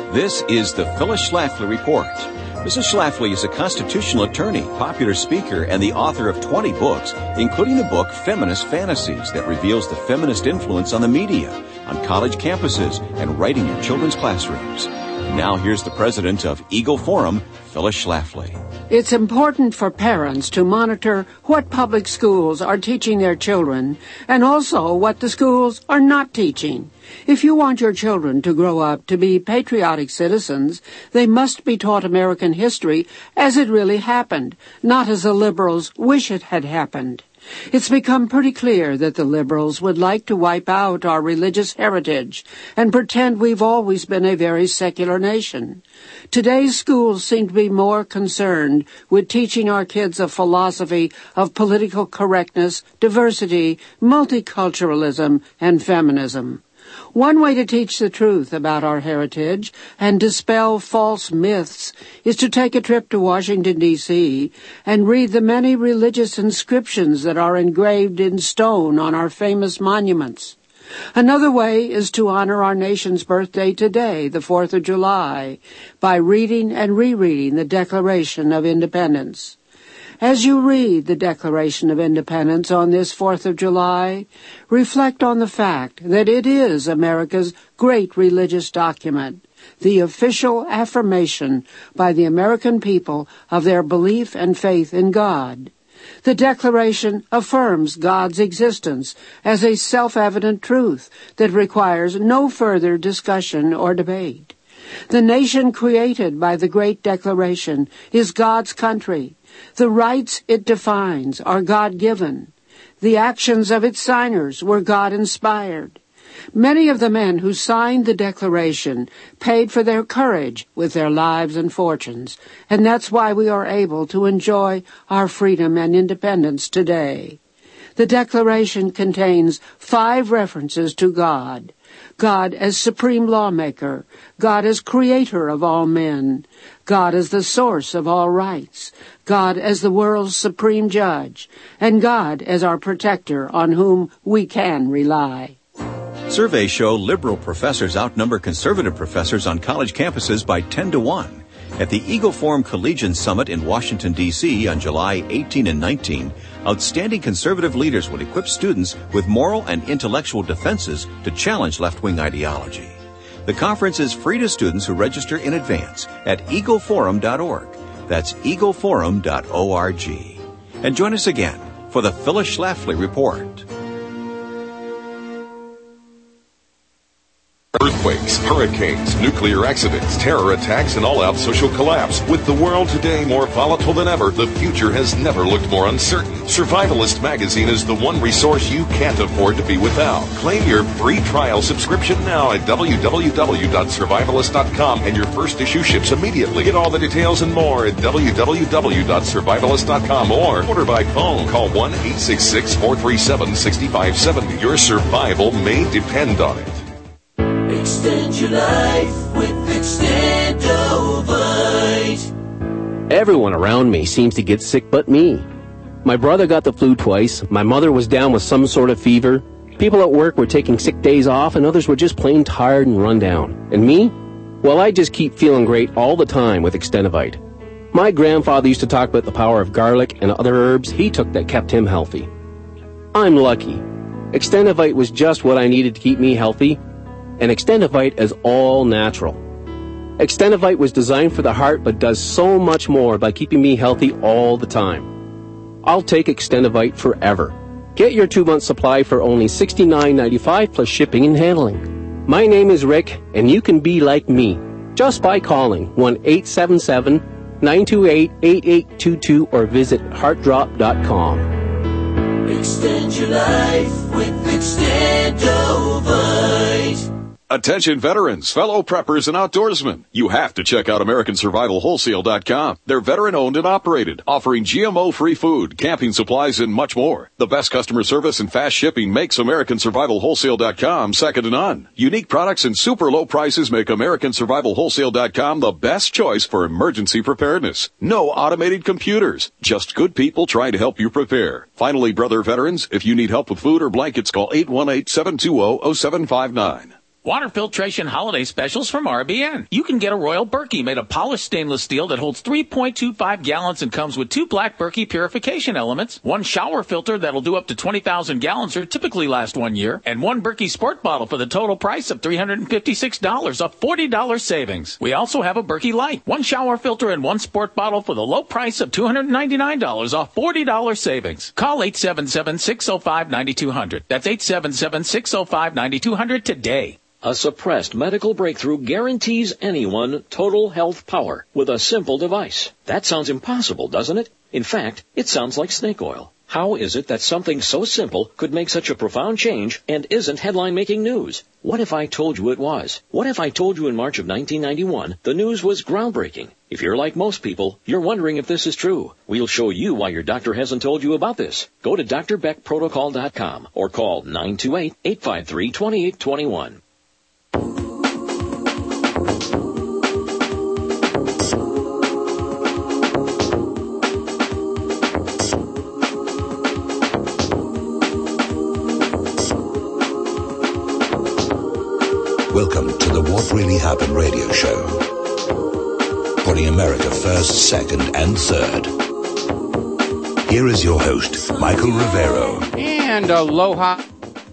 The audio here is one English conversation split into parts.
This is the Phyllis Schlafly Report. Mrs. Schlafly is a constitutional attorney, popular speaker, and the author of 20 books, including the book Feminist Fantasies that reveals the feminist influence on the media, on college campuses, and right in your children's classrooms. Now here's the president of Eagle Forum, Phyllis Schlafly. It's important for parents to monitor what public schools are teaching their children and also what the schools are not teaching. If you want your children to grow up to be patriotic citizens, they must be taught American history as it really happened, not as the liberals wish it had happened. It's become pretty clear that the liberals would like to wipe out our religious heritage and pretend we've always been a very secular nation. Today's schools seem to be more concerned with teaching our kids a philosophy of political correctness, diversity, multiculturalism, and feminism. One way to teach the truth about our heritage and dispel false myths is to take a trip to Washington, D.C. and read the many religious inscriptions that are engraved in stone on our famous monuments. Another way is to honor our nation's birthday today, the 4th of July, by reading and rereading the Declaration of Independence. As you read the Declaration of Independence on this 4th of July, reflect on the fact that it is America's great religious document, the official affirmation by the American people of their belief and faith in God. The Declaration affirms God's existence as a self-evident truth that requires no further discussion or debate. The nation created by the Great Declaration is God's country. The rights it defines are God-given. The actions of its signers were God-inspired. Many of the men who signed the Declaration paid for their courage with their lives and fortunes, and that's why we are able to enjoy our freedom and independence today. The Declaration contains 5 references to God. God as supreme lawmaker, God as creator of all men, God as the source of all rights, God as the world's supreme judge, and God as our protector on whom we can rely. Surveys show liberal professors outnumber conservative professors on college campuses by 10 to 1. At the Eagle Forum Collegian Summit in Washington, D.C. on July 18 and 19, outstanding conservative leaders will equip students with moral and intellectual defenses to challenge left-wing ideology. The conference is free to students who register in advance at eagleforum.org. That's eagleforum.org. And join us again for the Phyllis Schlafly Report. Earthquakes, hurricanes, nuclear accidents, terror attacks, and all-out social collapse. With the world today more volatile than ever, the future has never looked more uncertain. Survivalist magazine is the one resource you can't afford to be without. Claim your free trial subscription now at www.survivalist.com, and your first issue ships immediately. Get all the details and more at www.survivalist.com or order by phone. Call 1-866-437-6570. Your survival may depend on it. Extend your life with Extendovite. Everyone around me seems to get sick but me. My brother got the flu twice, my mother was down with some sort of fever, people at work were taking sick days off, and others were just plain tired and run down. And me? Well, I just keep feeling great all the time with Extendovite. My grandfather used to talk about the power of garlic and other herbs he took that kept him healthy. I'm lucky. Extendovite was just what I needed to keep me healthy, and Extendovite is all natural. Extendovite was designed for the heart but does so much more by keeping me healthy all the time. I'll take Extendovite forever. Get your 2-month supply for only $69.95 plus shipping and handling. My name is Rick, and you can be like me just by calling 1-877-928-8822 or visit heartdrop.com. Extend your life with Extendovite. Attention veterans, fellow preppers, and outdoorsmen. You have to check out AmericanSurvivalWholesale.com. They're veteran-owned and operated, offering GMO-free food, camping supplies, and much more. The best customer service and fast shipping makes AmericanSurvivalWholesale.com second to none. Unique products and super low prices make AmericanSurvivalWholesale.com the best choice for emergency preparedness. No automated computers, just good people trying to help you prepare. Finally, brother veterans, if you need help with food or blankets, call 818-720-0759. Water filtration holiday specials from RBN. You can get a Royal Berkey made of polished stainless steel that holds 3.25 gallons and comes with 2 black Berkey purification elements, 1 shower filter that'll do up to 20,000 gallons or typically last 1 year, and 1 Berkey Sport bottle for the total price of $356, a $40 savings. We also have a Berkey Light, 1 shower filter and 1 sport bottle for the low price of $299, a $40 savings. Call 877-605-9200. That's 877-605-9200 today. A suppressed medical breakthrough guarantees anyone total health power with a simple device. That sounds impossible, doesn't it? In fact, it sounds like snake oil. How is it that something so simple could make such a profound change and isn't headline-making news? What if I told you it was? What if I told you in March of 1991 the news was groundbreaking? If you're like most people, you're wondering if this is true. We'll show you why your doctor hasn't told you about this. Go to drbeckprotocol.com or call 928-853-2821. Welcome to the What Really Happened radio show. Putting America first, second, and third. Here is your host, Michael Rivero. And aloha.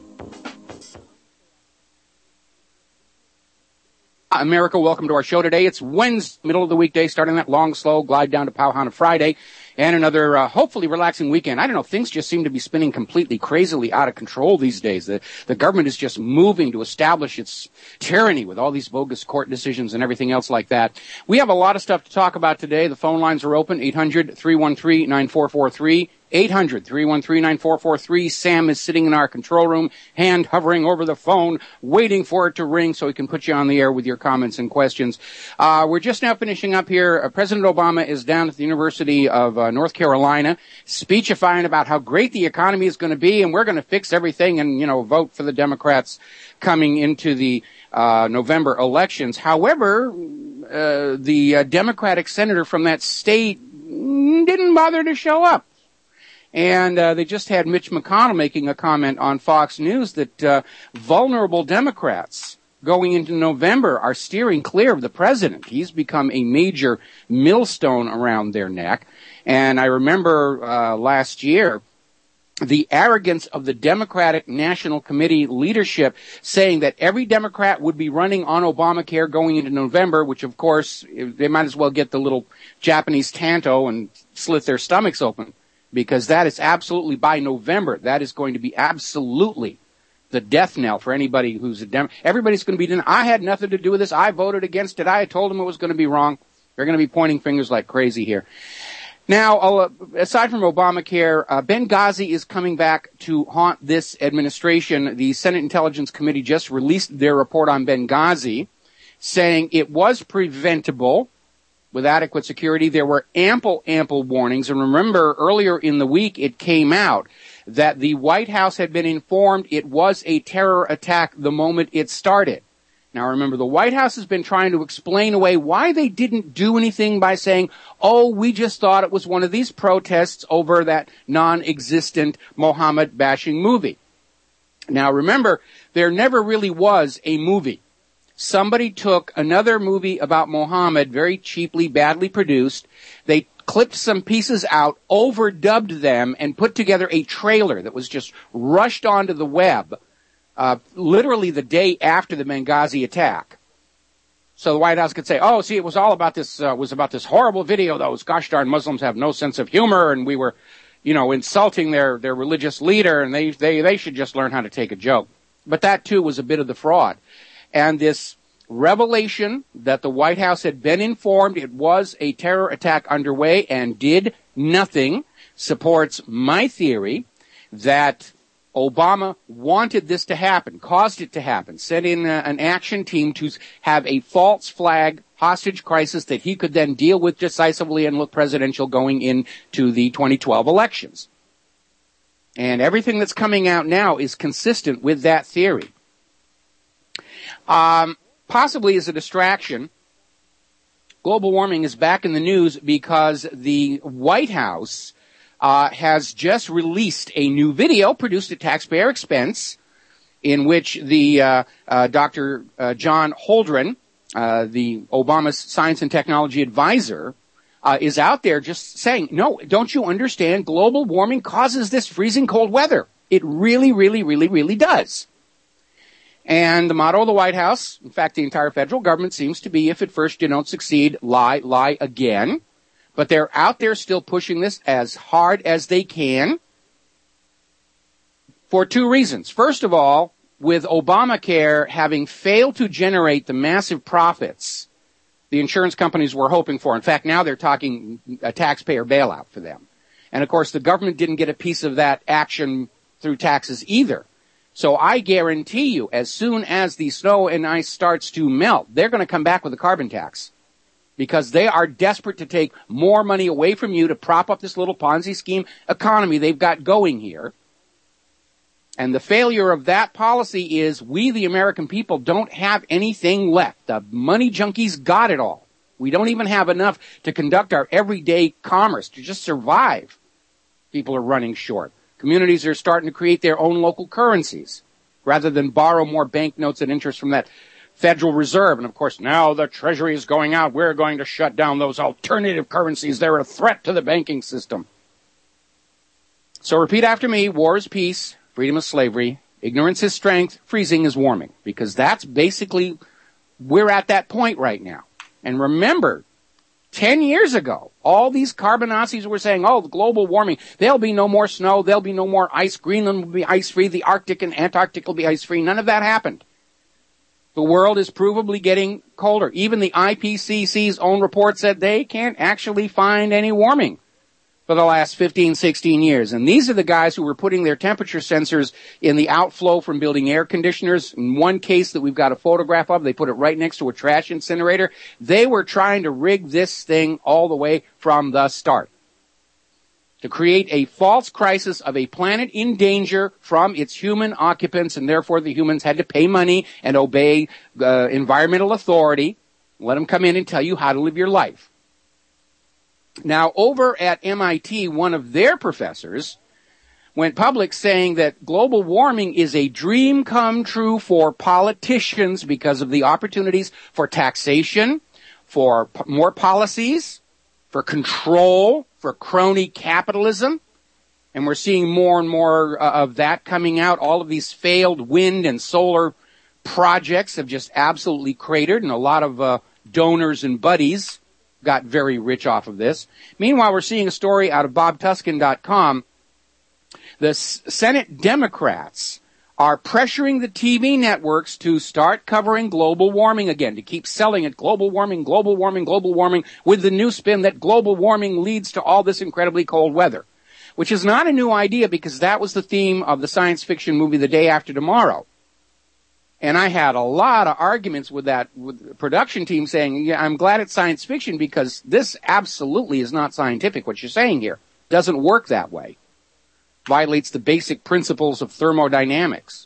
America, welcome to our show today. It's Wednesday, middle of the weekday, starting that long, slow glide down to Pauhana Friday, and another hopefully relaxing weekend. I don't know, things just seem to be spinning completely crazily out of control these days. The government is just moving to establish its tyranny with all these bogus court decisions and everything else like that. We have a lot of stuff to talk about today. The phone lines are open, 800-313-9443. 800-313-9443. Sam is sitting in our control room, hand hovering over the phone, waiting for it to ring so he can put you on the air with your comments and questions. We're just now finishing up here. President Obama is down at the University of North Carolina, speechifying about how great the economy is going to be, and we're going to fix everything and, vote for the Democrats coming into the November elections. However, the Democratic senator from that state didn't bother to show up. And they just had Mitch McConnell making a comment on Fox News that vulnerable Democrats going into November are steering clear of the president. He's become a major millstone around their neck. And I remember last year the arrogance of the Democratic National Committee leadership saying that every Democrat would be running on Obamacare going into November, which, of course, they might as well get the little Japanese tanto and slit their stomachs open. Because that is absolutely, by November, that is going to be absolutely the death knell for anybody who's a Democrat. Everybody's going to be, I had nothing to do with this. I voted against it. I told them it was going to be wrong. They're going to be pointing fingers like crazy here. Now, aside from Obamacare, Benghazi is coming back to haunt this administration. The Senate Intelligence Committee just released their report on Benghazi, saying it was preventable with adequate security. There were ample warnings. And remember, earlier in the week, it came out that the White House had been informed it was a terror attack the moment it started. Now, remember, the White House has been trying to explain away why they didn't do anything by saying, we just thought it was one of these protests over that non-existent Mohammed-bashing movie. Now, remember, there never really was a movie. Somebody took another movie about Mohammed, very cheaply, badly produced. They clipped some pieces out, overdubbed them, and put together a trailer that was just rushed onto the web, literally the day after the Benghazi attack. So the White House could say, it was all about this, horrible video. Those gosh darn Muslims have no sense of humor, and we were, insulting their religious leader, and they should just learn how to take a joke. But that, too, was a bit of the fraud. And this revelation that the White House had been informed it was a terror attack underway and did nothing supports my theory that Obama wanted this to happen, caused it to happen, sent in an action team to have a false flag hostage crisis that he could then deal with decisively and look presidential going into the 2012 elections. And everything that's coming out now is consistent with that theory. Possibly as a distraction, global warming is back in the news because the White House has just released a new video produced at taxpayer expense in which the Dr. John Holdren, the Obama's science and technology advisor, is out there just saying, no, don't you understand? Global warming causes this freezing cold weather. It really, really, really, really does. And the motto of the White House, in fact, the entire federal government seems to be, if at first you don't succeed, lie, lie again. But they're out there still pushing this as hard as they can for two reasons. First of all, with Obamacare having failed to generate the massive profits the insurance companies were hoping for. In fact, now they're talking a taxpayer bailout for them. And of course, the government didn't get a piece of that action through taxes either. So I guarantee you, as soon as the snow and ice starts to melt, they're going to come back with a carbon tax because they are desperate to take more money away from you to prop up this little Ponzi scheme economy they've got going here. And the failure of that policy is we, the American people, don't have anything left. The money junkies got it all. We don't even have enough to conduct our everyday commerce, to just survive. People are running short. Communities are starting to create their own local currencies rather than borrow more banknotes at interest from that Federal Reserve. And of course, now the Treasury is going out. We're going to shut down those alternative currencies. They're a threat to the banking system. So repeat after me. War is peace. Freedom is slavery. Ignorance is strength. Freezing is warming. Because that's basically, we're at that point right now. And remember, 10 years ago, all these carbon Nazis were saying, oh, the global warming, there'll be no more snow, there'll be no more ice, Greenland will be ice-free, the Arctic and Antarctic will be ice-free. None of that happened. The world is provably getting colder. Even the IPCC's own report said they can't actually find any warming for the last 15, 16 years. And these are the guys who were putting their temperature sensors in the outflow from building air conditioners. In one case that we've got a photograph of, they put it right next to a trash incinerator. They were trying to rig this thing all the way from the start to create a false crisis of a planet in danger from its human occupants, and therefore the humans had to pay money and obey environmental authority. Let them come in and tell you how to live your life. Now, over at MIT, one of their professors went public saying that global warming is a dream come true for politicians because of the opportunities for taxation, for more policies, for control, for crony capitalism. And we're seeing more and more of that coming out. All of these failed wind and solar projects have just absolutely cratered, and a lot of donors and buddies got very rich off of this. Meanwhile, we're seeing a story out of BobTuskin.com. The Senate Democrats are pressuring the TV networks to start covering global warming again, to keep selling it global warming, global warming, global warming, with the new spin that global warming leads to all this incredibly cold weather, which is not a new idea because that was the theme of the science fiction movie The Day After Tomorrow. And I had a lot of arguments with the production team saying, yeah, I'm glad it's science fiction because this absolutely is not scientific, what you're saying here. It doesn't work that way. Violates the basic principles of thermodynamics.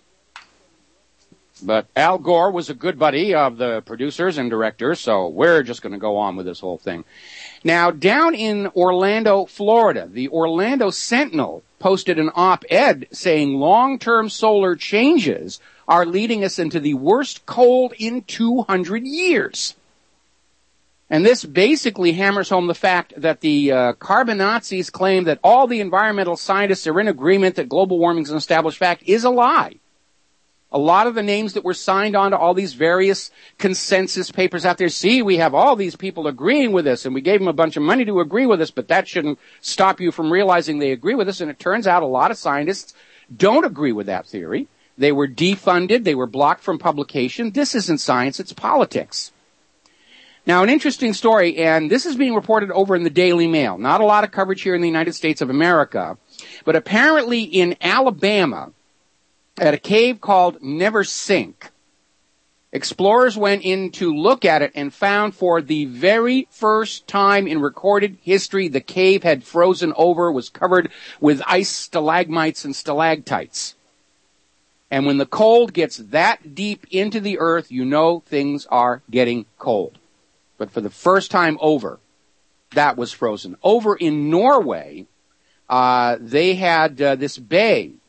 But Al Gore was a good buddy of the producers and directors, so we're just going to go on with this whole thing. Now, down in Orlando, Florida, the Orlando Sentinel posted an op-ed saying long-term solar changes are leading us into the worst cold in 200 years. And this basically hammers home the fact that the carbon Nazis claim that all the environmental scientists are in agreement that global warming is an established fact is a lie. A lot of the names that were signed on to all these various consensus papers out there, see, we have all these people agreeing with us, and we gave them a bunch of money to agree with us, but that shouldn't stop you from realizing they agree with us. And it turns out a lot of scientists don't agree with that theory. They were defunded. They were blocked from publication. This isn't science. It's politics. Now, an interesting story, and this is being reported over in the Daily Mail. Not a lot of coverage here in the United States of America, but apparently in Alabama, at a cave called Never Sink, explorers went in to look at it and found for the very first time in recorded history the cave had frozen over, was covered with ice stalagmites and stalactites. And when the cold gets that deep into the earth, you know things are getting cold. But for the first time over, that was frozen. Over in Norway, they had this bay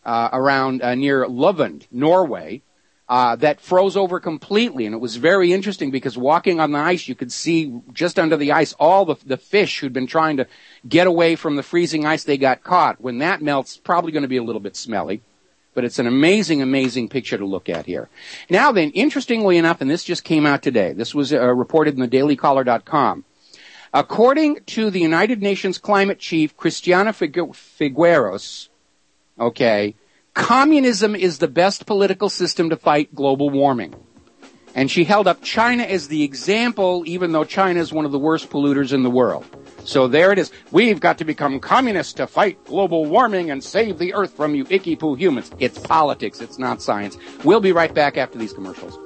around near Leuven, Norway, that froze over completely. And it was very interesting because walking on the ice, you could see just under the ice all the fish who'd been trying to get away from the freezing ice. They got caught. When that melts, probably going to be a little bit smelly. But it's an amazing, amazing picture to look at here. Now then, interestingly enough, and this just came out today, this was reported in the dailycaller.com. According to the United Nations climate chief, Christiana Figueros, communism is the best political system to fight global warming. And she held up China as the example, even though China is one of the worst polluters in the world. So there it is. We've got to become communists to fight global warming and save the earth from you icky-poo humans. It's politics. It's not science. We'll be right back after these commercials.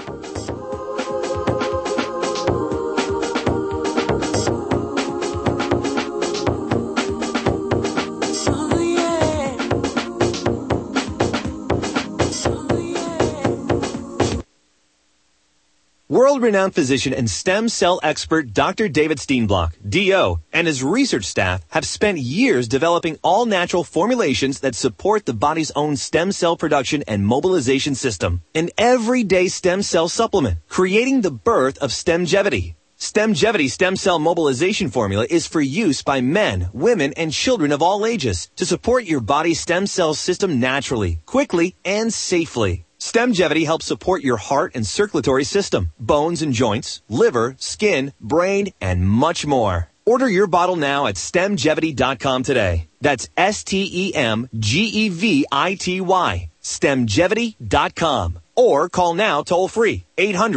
World-renowned physician and stem cell expert Dr. David Steenblock, DO, and his research staff have spent years developing all-natural formulations that support the body's own stem cell production and mobilization system. An everyday stem cell supplement, creating the birth of Stemgevity. Stemgevity stem cell mobilization formula is for use by men, women, and children of all ages to support your body's stem cell system naturally, quickly, and safely. Stemgevity helps support your heart and circulatory system, bones and joints, liver, skin, brain, and much more. Order your bottle now at Stemgevity.com today. That's STEMGEVITY. Stemgevity.com. Or call now toll free,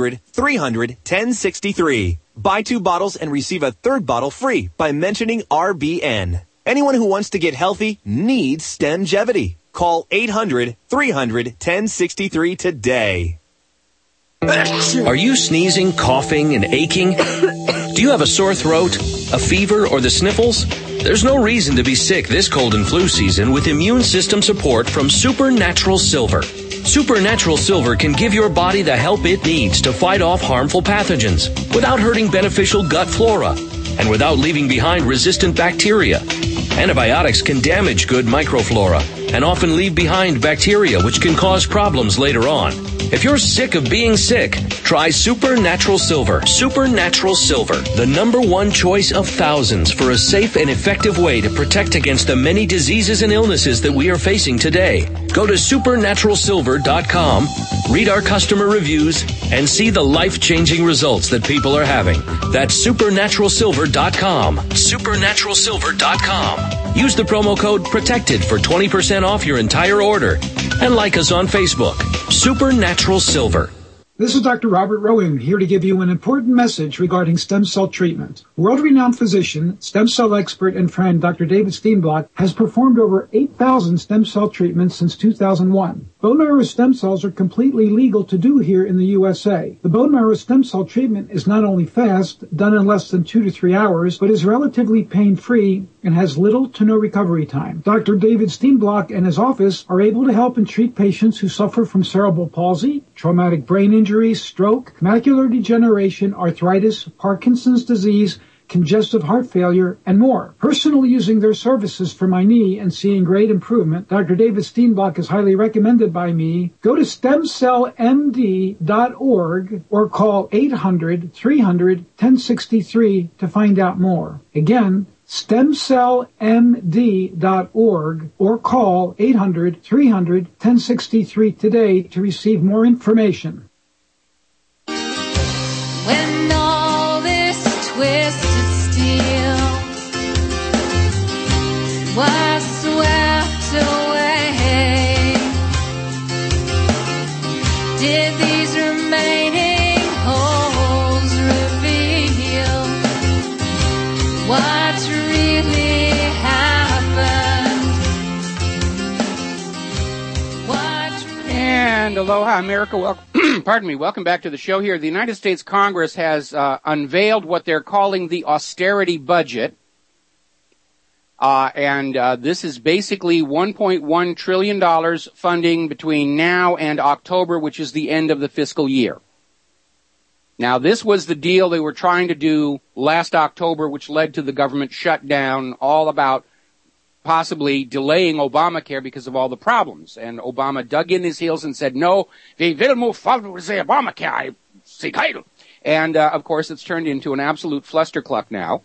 800-300-1063. Buy 2 bottles and receive a 3rd bottle free by mentioning RBN. Anyone who wants to get healthy needs Stemgevity. Call 800-300-1063 today. Are you sneezing, coughing, and aching? Do you have a sore throat, a fever, or the sniffles? There's no reason to be sick this cold and flu season with immune system support from Supernatural Silver. Supernatural Silver can give your body the help it needs to fight off harmful pathogens without hurting beneficial gut flora and without leaving behind resistant bacteria. Antibiotics can damage good microflora and often leave behind bacteria which can cause problems later on. If you're sick of being sick, try Supernatural Silver. Supernatural Silver, the #1 choice of thousands for a safe and effective way to protect against the many diseases and illnesses that we are facing today. Go to supernaturalsilver.com, read our customer reviews, and see the life-changing results that people are having. That's supernaturalsilver.com. Supernaturalsilver.com. Use the promo code PROTECTED for 20% off your entire order. And like us on Facebook. Supernatural Silver. This is Dr. Robert Rowan here to give you an important message regarding stem cell treatment. World-renowned physician, stem cell expert, and friend Dr. David Steenblock has performed over 8,000 stem cell treatments since 2001. Bone marrow stem cells are completely legal to do here in the USA. The bone marrow stem cell treatment is not only fast, done in less than 2 to 3 hours, but is relatively pain-free and has little to no recovery time. Dr. David Steenblock and his office are able to help and treat patients who suffer from cerebral palsy, traumatic brain injury, stroke, macular degeneration, arthritis, Parkinson's disease, congestive heart failure, and more. Personally using their services for my knee and seeing great improvement, Dr. David Steenblock is highly recommended by me. Go to stemcellmd.org or call 800-300-1063 to find out more. Again, stemcellmd.org or call 800-300-1063 today to receive more information. When all this twisted steel was swept away, did these remaining holes reveal what really happened? And aloha, America. Welcome. Pardon me. Welcome back to the show here. The United States Congress has unveiled what they're calling the austerity budget. And this is basically $1.1 trillion funding between now and October, which is the end of the fiscal year. Now, this was the deal they were trying to do last October, which led to the government shutdown, all about possibly delaying Obamacare because of all the problems. And Obama dug in his heels and said, no, we will move forward with the Obamacare. And, of course, it's turned into an absolute flustercluck now,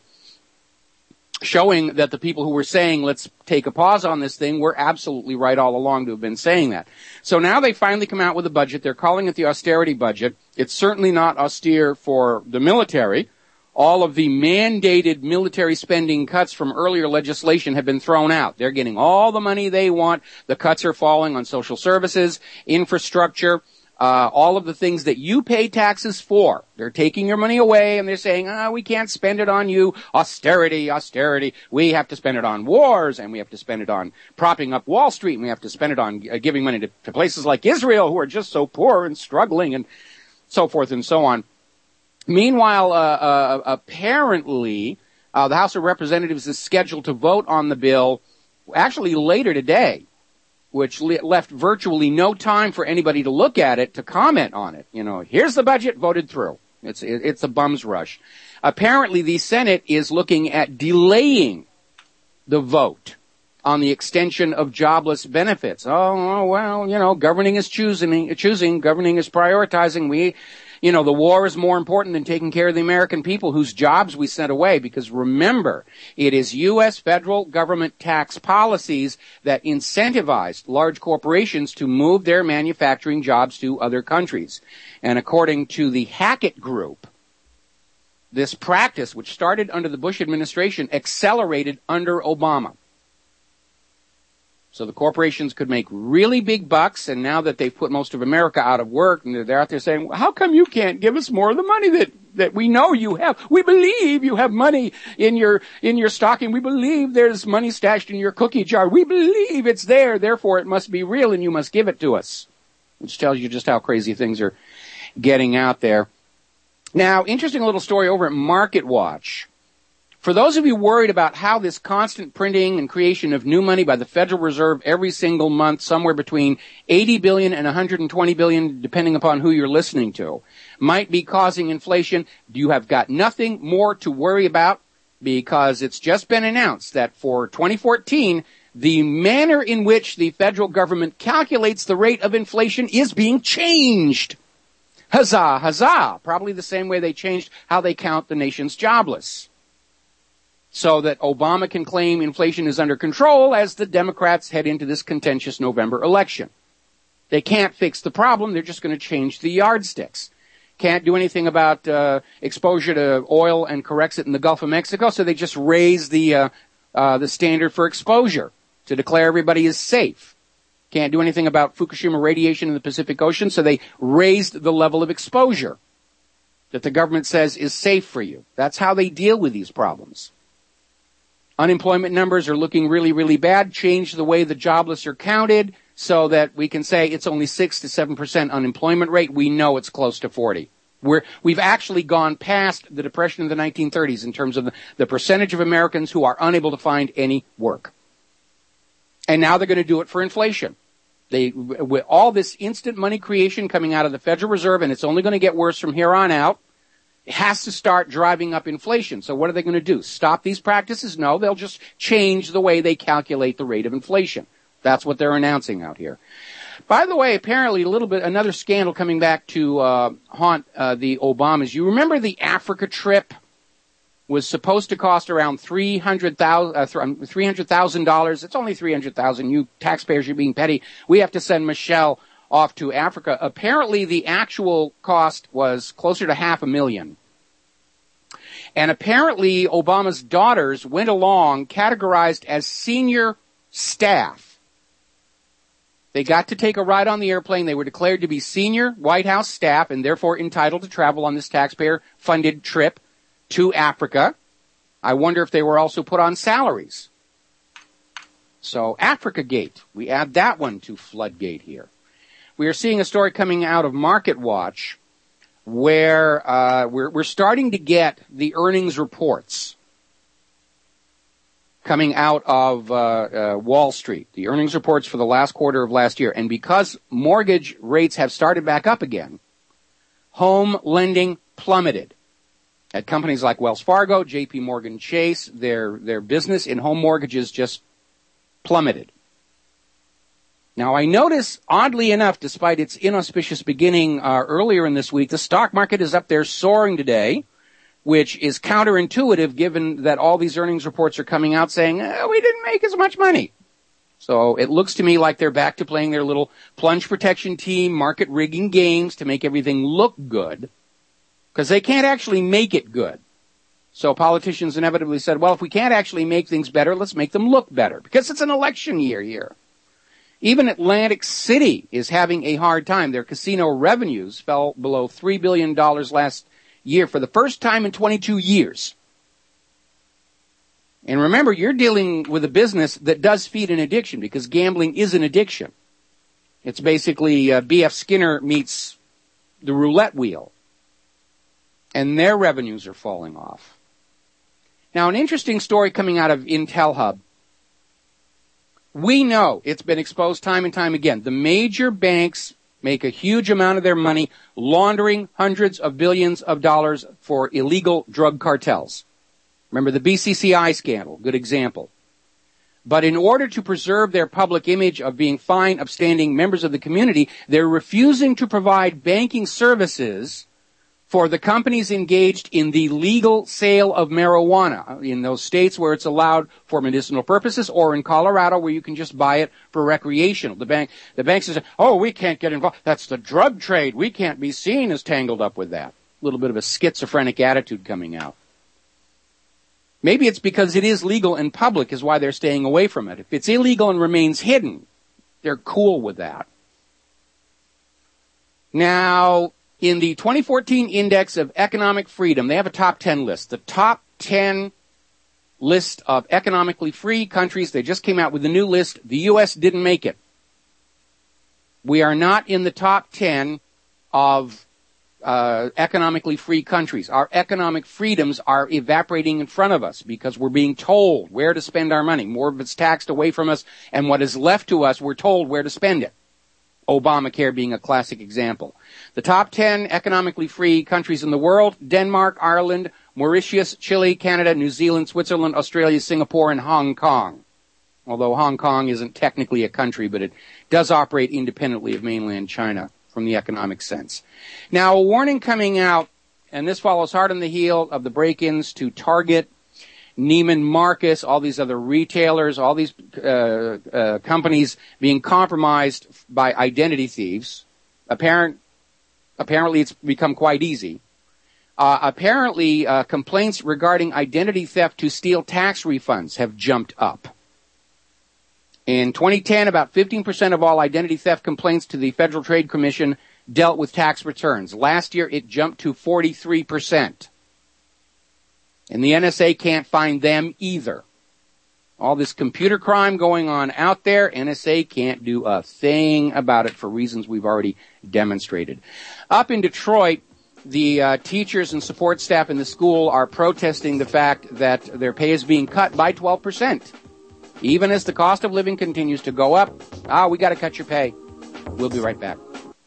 showing that the people who were saying, let's take a pause on this thing, were absolutely right all along to have been saying that. So now they finally come out with a budget. They're calling it the austerity budget. It's certainly not austere for the military. All of the mandated military spending cuts from earlier legislation have been thrown out. They're getting all the money they want. The cuts are falling on social services, infrastructure, all of the things that you pay taxes for. They're taking your money away and they're saying, we can't spend it on you. Austerity, austerity. We have to spend it on wars and we have to spend it on propping up Wall Street and we have to spend it on giving money to places like Israel who are just so poor and struggling and so forth and so on. Meanwhile, apparently, the House of Representatives is scheduled to vote on the bill actually later today, which left virtually no time for anybody to look at it, to comment on it. You know, here's the budget, voted through. It's a bum's rush. Apparently, the Senate is looking at delaying the vote on the extension of jobless benefits. Oh, well, you know, governing is choosing, governing is prioritizing. The war is more important than taking care of the American people whose jobs we sent away, because remember, it is U.S. federal government tax policies that incentivized large corporations to move their manufacturing jobs to other countries. And according to the Hackett Group, this practice, which started under the Bush administration, accelerated under Obama. So the corporations could make really big bucks, and now that they've put most of America out of work, and they're out there saying, well, how come you can't give us more of the money that we know you have? We believe you have money in your stocking. We believe there's money stashed in your cookie jar. We believe it's there, therefore it must be real, and you must give it to us. Which tells you just how crazy things are getting out there. Now, interesting little story over at Market Watch. For those of you worried about how this constant printing and creation of new money by the Federal Reserve every single month, somewhere between 80 billion and 120 billion, depending upon who you're listening to, might be causing inflation, you have got nothing more to worry about, because it's just been announced that for 2014, the manner in which the federal government calculates the rate of inflation is being changed. Huzzah, huzzah. Probably the same way they changed how they count the nation's jobless, so that Obama can claim inflation is under control as the Democrats head into this contentious November election. They can't fix the problem. They're just going to change the yardsticks. Can't do anything about exposure to oil and corrects it in the Gulf of Mexico, so they just raise the standard for exposure to declare everybody is safe. Can't do anything about Fukushima radiation in the Pacific Ocean, so they raised the level of exposure that the government says is safe for you. That's how they deal with these problems. Unemployment numbers are looking really, really bad. Change the way the jobless are counted so that we can say it's only 6 to 7% unemployment rate. We know it's close to 40. We've actually gone past the Depression of the 1930s in terms of the percentage of Americans who are unable to find any work. And now they're going to do it for inflation. With all this instant money creation coming out of the Federal Reserve, and it's only going to get worse from here on out, it has to start driving up inflation. So what are they going to do? Stop these practices? No, they'll just change the way they calculate the rate of inflation. That's what they're announcing out here. By the way, apparently another scandal coming back to haunt the Obamas. You remember the Africa trip was supposed to cost around $300,000. It's only $300,000. You taxpayers, you're being petty. We have to send Michelle off to Africa. Apparently, the actual cost was closer to $500,000. And apparently, Obama's daughters went along categorized as senior staff. They got to take a ride on the airplane. They were declared to be senior White House staff and therefore entitled to travel on this taxpayer-funded trip to Africa. I wonder if they were also put on salaries. So, Africa Gate. We add that one to Floodgate here. We are seeing a story coming out of Market Watch where we're starting to get the earnings reports coming out of Wall Street, the earnings reports for the last quarter of last year. And because mortgage rates have started back up again, home lending plummeted. At companies like Wells Fargo, JP Morgan Chase, their business in home mortgages just plummeted. Now, I notice, oddly enough, despite its inauspicious beginning earlier in this week, the stock market is up there soaring today, which is counterintuitive given that all these earnings reports are coming out saying, we didn't make as much money. So it looks to me like they're back to playing their little plunge protection team, market rigging games to make everything look good, because they can't actually make it good. So politicians inevitably said, well, if we can't actually make things better, let's make them look better, because it's an election year here. Even Atlantic City is having a hard time. Their casino revenues fell below $3 billion last year for the first time in 22 years. And remember, you're dealing with a business that does feed an addiction, because gambling is an addiction. It's basically B.F. Skinner meets the roulette wheel. And their revenues are falling off. Now, an interesting story coming out of Intel Hub. We know, it's been exposed time and time again, the major banks make a huge amount of their money laundering hundreds of billions of dollars for illegal drug cartels. Remember the BCCI scandal, good example. But in order to preserve their public image of being fine, upstanding members of the community, they're refusing to provide banking services for the companies engaged in the legal sale of marijuana in those states where it's allowed for medicinal purposes, or in Colorado where you can just buy it for recreational. The bank says, oh, we can't get involved. That's the drug trade. We can't be seen as tangled up with that. A little bit of a schizophrenic attitude coming out. Maybe it's because it is legal in public is why they're staying away from it. If it's illegal and remains hidden, they're cool with that. Now, in the 2014 Index of Economic Freedom, they have a top 10 list. The top 10 list of economically free countries, they just came out with a new list. The U.S. didn't make it. We are not in the top 10 of economically free countries. Our economic freedoms are evaporating in front of us because we're being told where to spend our money. More of it's taxed away from us, and what is left to us, we're told where to spend it. Obamacare being a classic example. The top 10 economically free countries in the world: Denmark, Ireland, Mauritius, Chile, Canada, New Zealand, Switzerland, Australia, Singapore, and Hong Kong. Although Hong Kong isn't technically a country, but it does operate independently of mainland China from the economic sense. Now, a warning coming out, and this follows hard on the heel of the break-ins to Target, Neiman Marcus, all these other retailers, all these companies being compromised by identity thieves. Apparently it's become quite easy. Apparently, complaints regarding identity theft to steal tax refunds have jumped up. In 2010, about 15% of all identity theft complaints to the Federal Trade Commission dealt with tax returns. Last year, it jumped to 43%. And the NSA can't find them either. All this computer crime going on out there, NSA can't do a thing about it for reasons we've already demonstrated. Up in Detroit, the teachers and support staff in the school are protesting the fact that their pay is being cut by 12%. Even as the cost of living continues to go up, we got to cut your pay. We'll be right back.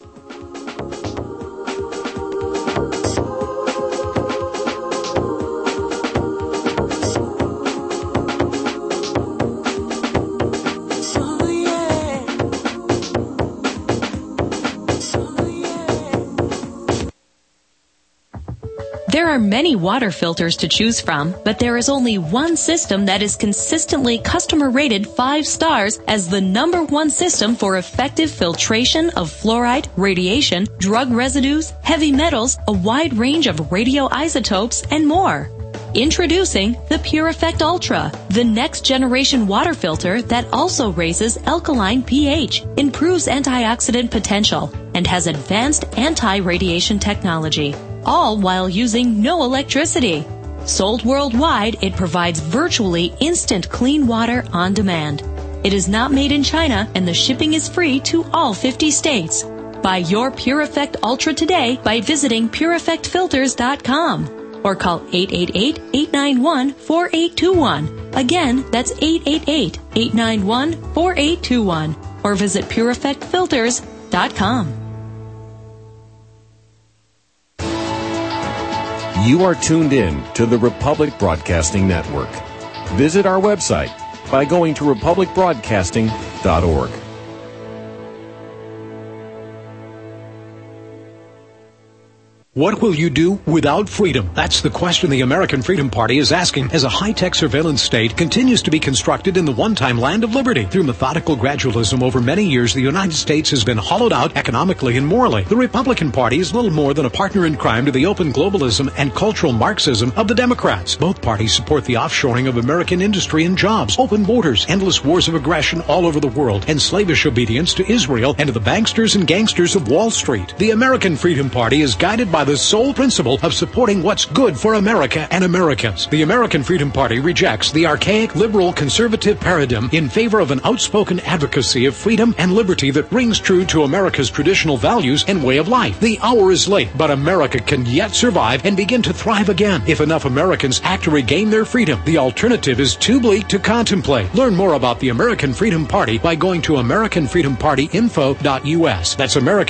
There are many water filters to choose from, but there is only one system that is consistently customer rated 5 stars as the #1 system for effective filtration of fluoride, radiation, drug residues, heavy metals, a wide range of radioisotopes, and more. Introducing the PureEffect Ultra, the next generation water filter that also raises alkaline pH, improves antioxidant potential, and has advanced anti-radiation technology, all while using no electricity. Sold worldwide, it provides virtually instant clean water on demand. It is not made in China, and the shipping is free to all 50 states. Buy your PureEffect Ultra today by visiting PureEffectFilters.com or call 888-891-4821. Again, that's 888-891-4821 or visit PureEffectFilters.com. You are tuned in to the Republic Broadcasting Network. Visit our website, by going to republicbroadcasting.org. What will you do without freedom? That's the question the American Freedom Party is asking as a high-tech surveillance state continues to be constructed in the one-time land of liberty. Through methodical gradualism over many years, the United States has been hollowed out economically and morally. The Republican Party is little more than a partner in crime to the open globalism and cultural Marxism of the Democrats. Both parties support the offshoring of American industry and jobs, open borders, endless wars of aggression all over the world, and slavish obedience to Israel and to the banksters and gangsters of Wall Street. The American Freedom Party is guided by the sole principle of supporting what's good for America and Americans. The American Freedom Party rejects the archaic liberal conservative paradigm in favor of an outspoken advocacy of freedom and liberty that rings true to America's traditional values and way of life. The hour is late, but America can yet survive and begin to thrive again if enough Americans act to regain their freedom. The alternative is too bleak to contemplate. Learn more about the American Freedom Party by going to AmericanFreedomPartyInfo.us. That's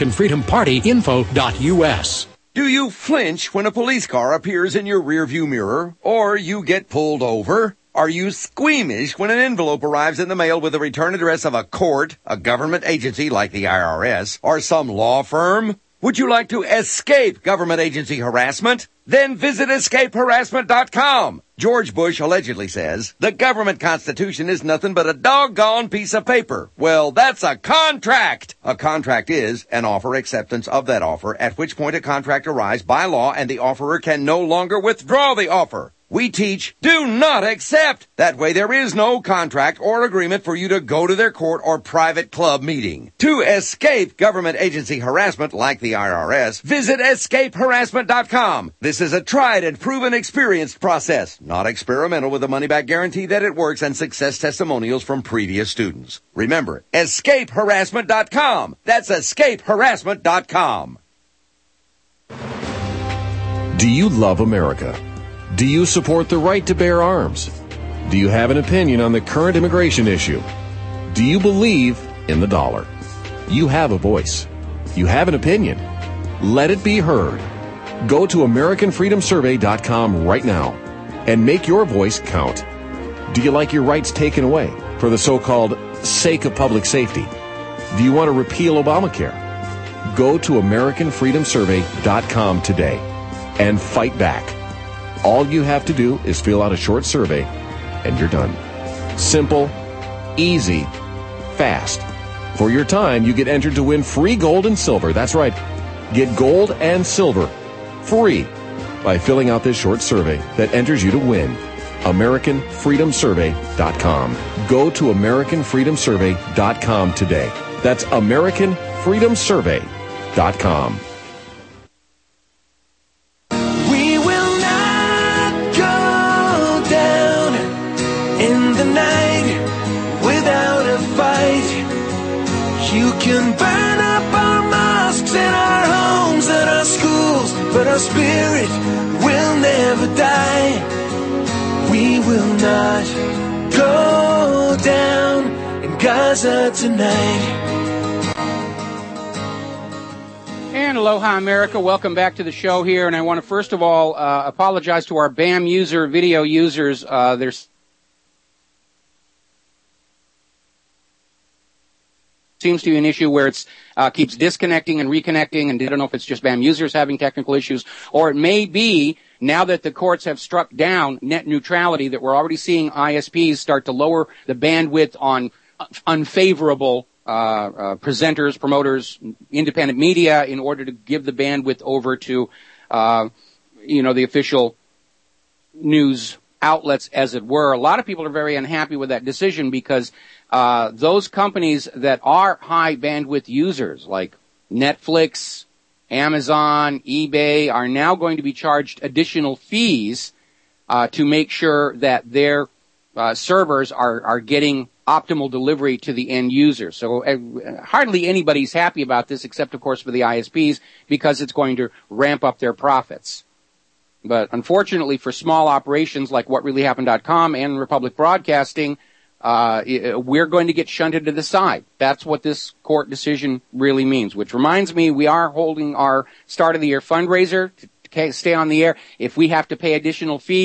AmericanFreedomPartyInfo.us. Do you flinch when a police car appears in your rearview mirror, or you get pulled over? Are you squeamish when an envelope arrives in the mail with the return address of a court, a government agency like the IRS, or some law firm? Would you like to escape government agency harassment? Then visit escapeharassment.com. George Bush allegedly says, the government constitution is nothing but a doggone piece of paper. Well, that's a contract. A contract is an offer acceptance of that offer, at which point a contract arrives by law and the offerer can no longer withdraw the offer. We teach, do not accept. That way there is no contract or agreement for you to go to their court or private club meeting. To escape government agency harassment like the IRS, visit escapeharassment.com. This is a tried and proven experienced process, not experimental, with a money-back guarantee that it works and success testimonials from previous students. Remember, escapeharassment.com. That's escapeharassment.com. Do you love America? Do you support the right to bear arms? Do you have an opinion on the current immigration issue? Do you believe in the dollar? You have a voice. You have an opinion. Let it be heard. Go to AmericanFreedomSurvey.com right now and make your voice count. Do you like your rights taken away for the so-called sake of public safety? Do you want to repeal Obamacare? Go to AmericanFreedomSurvey.com today and fight back. All you have to do is fill out a short survey, and you're done. Simple, easy, fast. For your time, you get entered to win free gold and silver. That's right. Get gold and silver free by filling out this short survey that enters you to win. AmericanFreedomSurvey.com. Go to AmericanFreedomSurvey.com today. That's AmericanFreedomSurvey.com. You can burn up our mosques and our homes and our schools, but our spirit will never die. We will not go down in Gaza tonight. And aloha, America. Welcome back to the show here. And I want to first of all apologize to our BAM video users. There's seems to be an issue where it's keeps disconnecting and reconnecting, and I don't know if it's just BAM users having technical issues, or it may be now that the courts have struck down net neutrality that we're already seeing ISPs start to lower the bandwidth on unfavorable presenters, promoters, independent media in order to give the bandwidth over to the official news outlets, as it were. A lot of people are very unhappy with that decision because those companies that are high bandwidth users like Netflix, Amazon, eBay are now going to be charged additional fees to make sure that their servers are getting optimal delivery to the end user. So hardly anybody's happy about this except, of course, for the ISPs because it's going to ramp up their profits. But unfortunately for small operations like WhatReallyHappened.com and Republic Broadcasting, we're going to get shunted to the side. That's what this court decision really means, which reminds me we are holding our start of the year fundraiser to stay on the air. If we have to pay additional fees,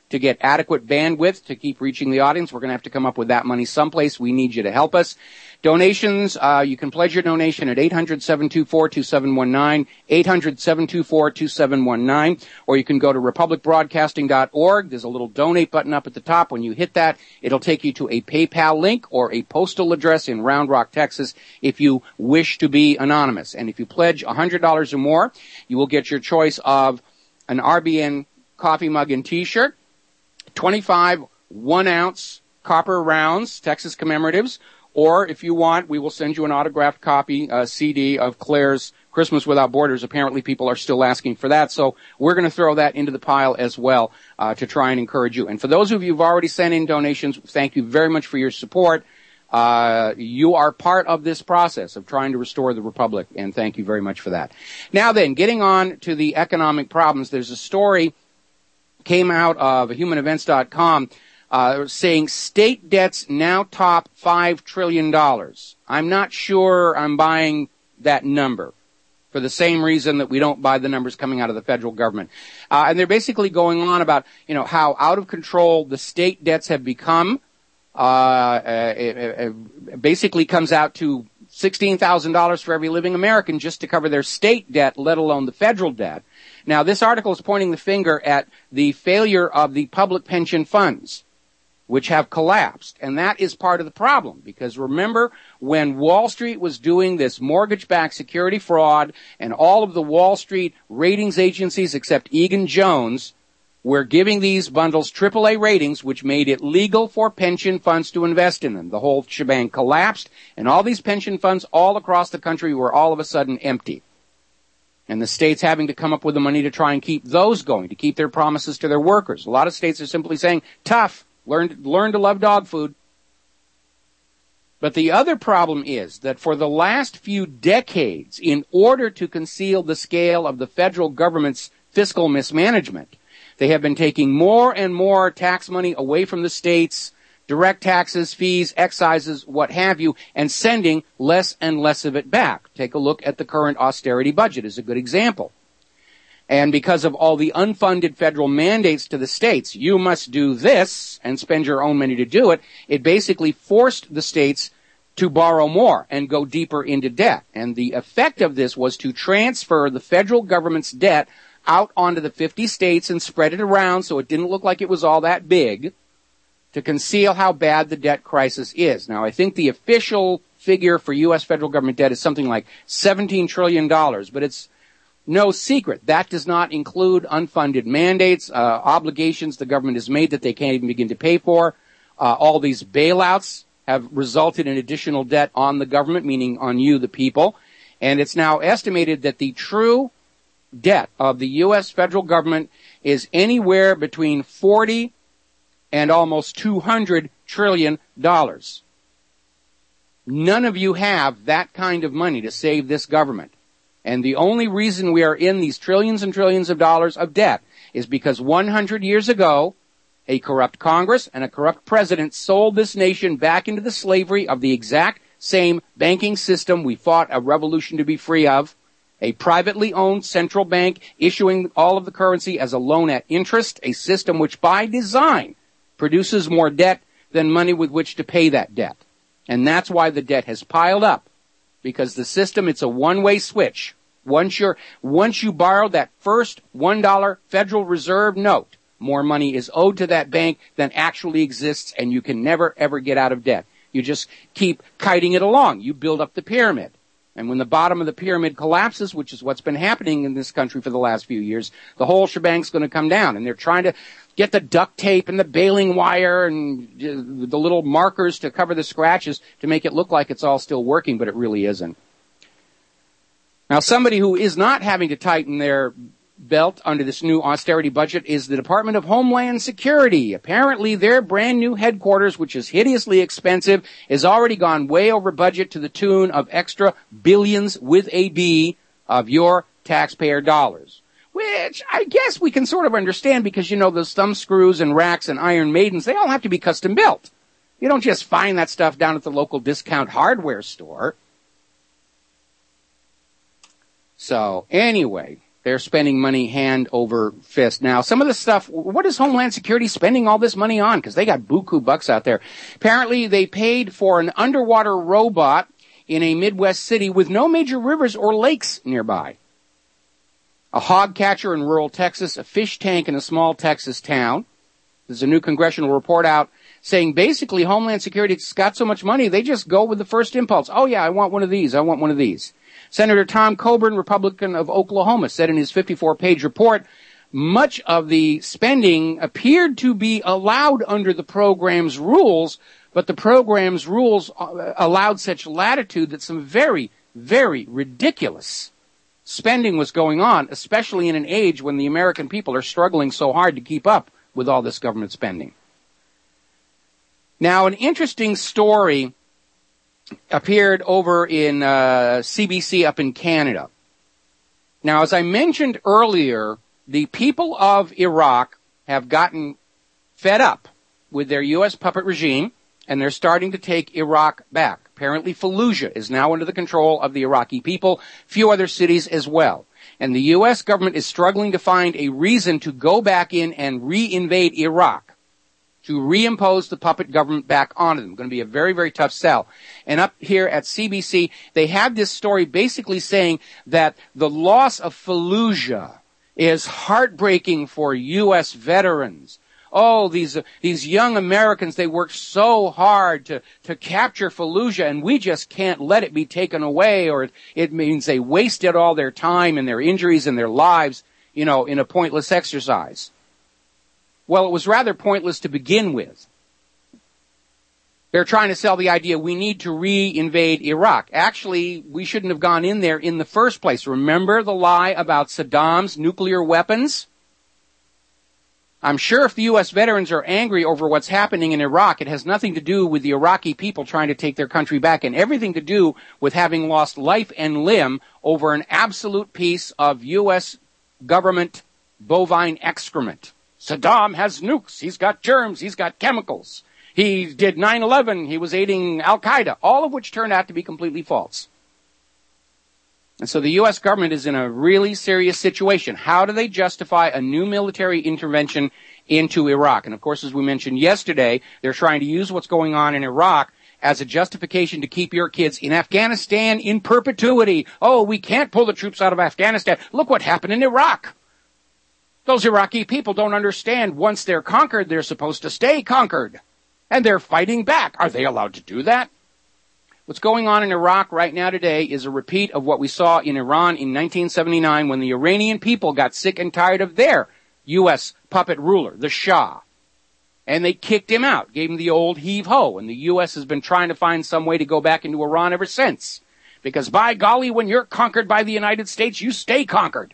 to get adequate bandwidth to keep reaching the audience. We're going to have to come up with that money someplace. We need you to help us. Donations, you can pledge your donation at 800-724-2719, 800-724-2719, or you can go to republicbroadcasting.org. There's a little donate button up at the top. When you hit that, it'll take you to a PayPal link or a postal address in Round Rock, Texas, if you wish to be anonymous. And if you pledge $100 or more, you will get your choice of an RBN coffee mug and t-shirt, 25 1-ounce copper rounds, Texas commemoratives, or if you want, we will send you an autographed copy, CD of Claire's Christmas Without Borders. Apparently people are still asking for that, so we're going to throw that into the pile as well to try and encourage you. And for those of you who've already sent in donations, thank you very much for your support. You are part of this process of trying to restore the Republic, and thank you very much for that. Now then, getting on to the economic problems, there's a story came out of humanevents.com saying state debts now top $5 trillion. I'm not sure I'm buying that number for the same reason that we don't buy the numbers coming out of the federal government. And they're basically going on about, how out of control the state debts have become. It basically comes out to $16,000 for every living American just to cover their state debt, let alone the federal debt. Now, this article is pointing the finger at the failure of the public pension funds, which have collapsed. And that is part of the problem, because remember when Wall Street was doing this mortgage-backed security fraud and all of the Wall Street ratings agencies except Egan-Jones were giving these bundles AAA ratings, which made it legal for pension funds to invest in them. The whole shebang collapsed, and all these pension funds all across the country were all of a sudden empty. And the states having to come up with the money to try and keep those going, to keep their promises to their workers. A lot of states are simply saying, tough. Learn to love dog food. But the other problem is that for the last few decades, in order to conceal the scale of the federal government's fiscal mismanagement, they have been taking more and more tax money away from the states, direct taxes, fees, excises, what have you, and sending less and less of it back. Take a look at the current austerity budget as a good example. And because of all the unfunded federal mandates to the states, you must do this and spend your own money to do it, it basically forced the states to borrow more and go deeper into debt. And the effect of this was to transfer the federal government's debt out onto the 50 states and spread it around so it didn't look like it was all that big, to conceal how bad the debt crisis is. Now, I think the official figure for U.S. federal government debt is something like $17 trillion, but it's no secret. That does not include unfunded mandates, obligations the government has made that they can't even begin to pay for. All these bailouts have resulted in additional debt on the government, meaning on you, the people. And it's now estimated that the true debt of the U.S. federal government is anywhere between 40 and almost $200 trillion. None of you have that kind of money to save this government. And the only reason we are in these trillions and trillions of dollars of debt is because 100 years ago, a corrupt Congress and a corrupt president sold this nation back into the slavery of the exact same banking system we fought a revolution to be free of, a privately owned central bank issuing all of the currency as a loan at interest, a system which by design produces more debt than money with which to pay that debt. And that's why the debt has piled up. Because the system, it's a one-way switch. Once you borrow that first $1 Federal Reserve note, more money is owed to that bank than actually exists, and you can never, ever get out of debt. You just keep kiting it along. You build up the pyramid. And when the bottom of the pyramid collapses, which is what's been happening in this country for the last few years, the whole shebang's going to come down. And they're trying to get the duct tape and the baling wire and the little markers to cover the scratches to make it look like it's all still working, but it really isn't. Now, somebody who is not having to tighten their belt under this new austerity budget is the Department of Homeland Security. Apparently, their brand new headquarters, which is hideously expensive, has already gone way over budget to the tune of extra billions with a B of your taxpayer dollars. Which I guess we can sort of understand because, those thumb screws and racks and Iron Maidens, they all have to be custom built. You don't just find that stuff down at the local discount hardware store. So, anyway, They're spending money hand over fist. Now, some of the stuff, what is Homeland Security spending all this money on? Because they got buku bucks out there. Apparently, they paid for an underwater robot in a Midwest city with no major rivers or lakes nearby. A hog catcher in rural Texas, a fish tank in a small Texas town. There's a new congressional report out saying basically Homeland Security's got so much money, they just go with the first impulse. Oh yeah, I want one of these. I want one of these. Senator Tom Coburn, Republican of Oklahoma, said in his 54-page report, much of the spending appeared to be allowed under the program's rules, but the program's rules allowed such latitude that some very, very ridiculous spending was going on, especially in an age when the American people are struggling so hard to keep up with all this government spending. Now, an interesting story appeared over in CBC up in Canada. Now, as I mentioned earlier, the people of Iraq have gotten fed up with their U.S. puppet regime, and they're starting to take Iraq back. Apparently, Fallujah is now under the control of the Iraqi people, few other cities as well. And the U.S. government is struggling to find a reason to go back in and re-invade Iraq, to reimpose the puppet government back onto them. Going to be a very, very tough sell. And up here at CBC, they have this story basically saying that the loss of Fallujah is heartbreaking for U.S. veterans. Oh, these young Americans, they worked so hard to capture Fallujah, and we just can't let it be taken away, or it means they wasted all their time and their injuries and their lives, in a pointless exercise. Well, it was rather pointless to begin with. They're trying to sell the idea we need to re-invade Iraq. Actually, we shouldn't have gone in there in the first place. Remember the lie about Saddam's nuclear weapons? I'm sure if the U.S. veterans are angry over what's happening in Iraq, it has nothing to do with the Iraqi people trying to take their country back, and everything to do with having lost life and limb over an absolute piece of U.S. government bovine excrement. Saddam has nukes. He's got germs. He's got chemicals. He did 9/11. He was aiding Al-Qaeda, all of which turned out to be completely false. And so the U.S. government is in a really serious situation. How do they justify a new military intervention into Iraq? And of course, as we mentioned yesterday, they're trying to use what's going on in Iraq as a justification to keep your kids in Afghanistan in perpetuity. Oh, we can't pull the troops out of Afghanistan. Look what happened in Iraq. Those Iraqi people don't understand once they're conquered, they're supposed to stay conquered. And they're fighting back. Are they allowed to do that? What's going on in Iraq right now today is a repeat of what we saw in Iran in 1979 when the Iranian people got sick and tired of their U.S. puppet ruler, the Shah. And they kicked him out, gave him the old heave-ho. And the U.S. has been trying to find some way to go back into Iran ever since. Because by golly, when you're conquered by the United States, you stay conquered.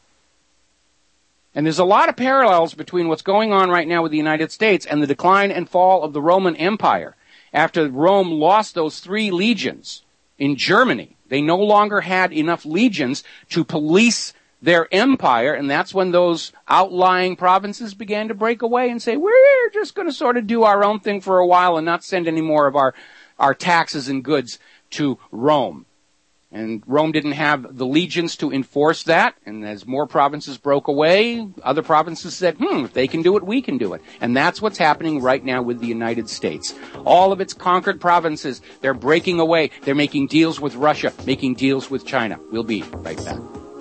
And there's a lot of parallels between what's going on right now with the United States and the decline and fall of the Roman Empire. After Rome lost those 3 legions in Germany, they no longer had enough legions to police their empire, and that's when those outlying provinces began to break away and say, we're just going to sort of do our own thing for a while and not send any more of our taxes and goods to Rome. And Rome didn't have the legions to enforce that. And as more provinces broke away, other provinces said, if they can do it, we can do it. And that's what's happening right now with the United States. All of its conquered provinces, they're breaking away. They're making deals with Russia, making deals with China. We'll be right back.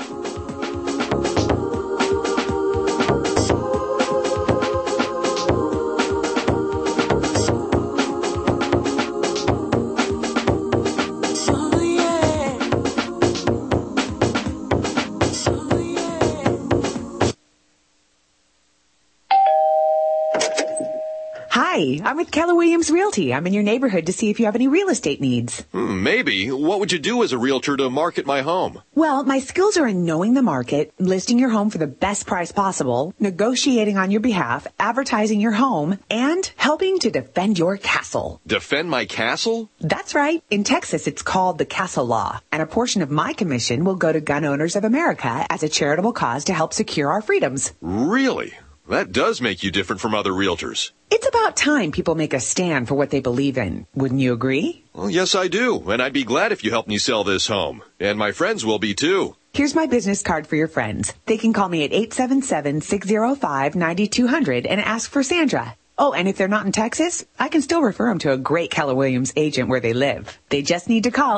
Hi, I'm with Keller Williams Realty. I'm in your neighborhood to see if you have any real estate needs. Maybe. What would you do as a realtor to market my home? Well, my skills are in knowing the market, listing your home for the best price possible, negotiating on your behalf, advertising your home, and helping to defend your castle. Defend my castle? That's right. In Texas, it's called the Castle Law, and a portion of my commission will go to Gun Owners of America as a charitable cause to help secure our freedoms. Really? That does make you different from other realtors. It's about time people make a stand for what they believe in. Wouldn't you agree? Well, yes, I do. And I'd be glad if you helped me sell this home. And my friends will be too. Here's my business card for your friends. They can call me at 877-605-9200 and ask for Sandra. Oh, and if they're not in Texas, I can still refer them to a great Keller Williams agent where they live. They just need to call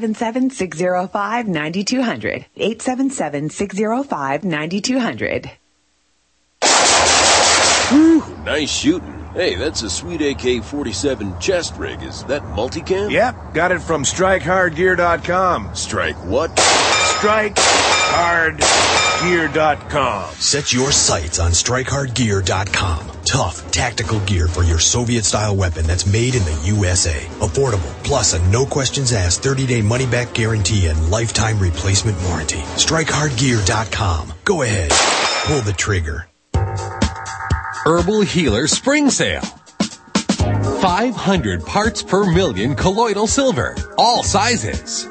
877-605-9200. 877-605-9200. Whew, nice shooting. Hey, that's a sweet AK-47 chest rig. Is that multicam? Yep, got it from StrikeHardGear.com. Strike what? StrikeHardGear.com. Set your sights on StrikeHardGear.com. Tough, tactical gear for your Soviet-style weapon that's made in the USA. Affordable, plus a no-questions-asked 30-day money-back guarantee and lifetime replacement warranty. StrikeHardGear.com. Go ahead. Pull the trigger. Herbal Healer Spring Sale. 500 parts per million colloidal silver. All sizes.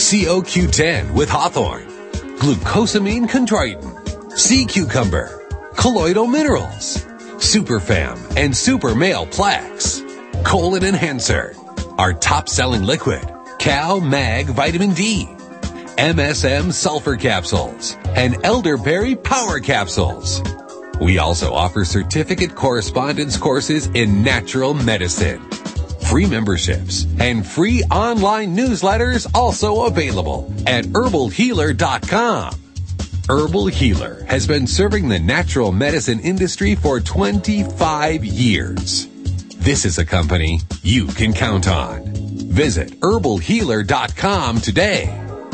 COQ10 with Hawthorne. Glucosamine chondroitin. Sea cucumber. Colloidal minerals. Superfam and Super Male Plaques. Colon Enhancer. Our top-selling liquid. Cal Mag Vitamin D. MSM Sulfur Capsules. And Elderberry Power Capsules. We also offer certificate correspondence courses in natural medicine. Free memberships and free online newsletters also available at herbalhealer.com. Herbal Healer has been serving the natural medicine industry for 25 years. This is a company you can count on. Visit herbalhealer.com today.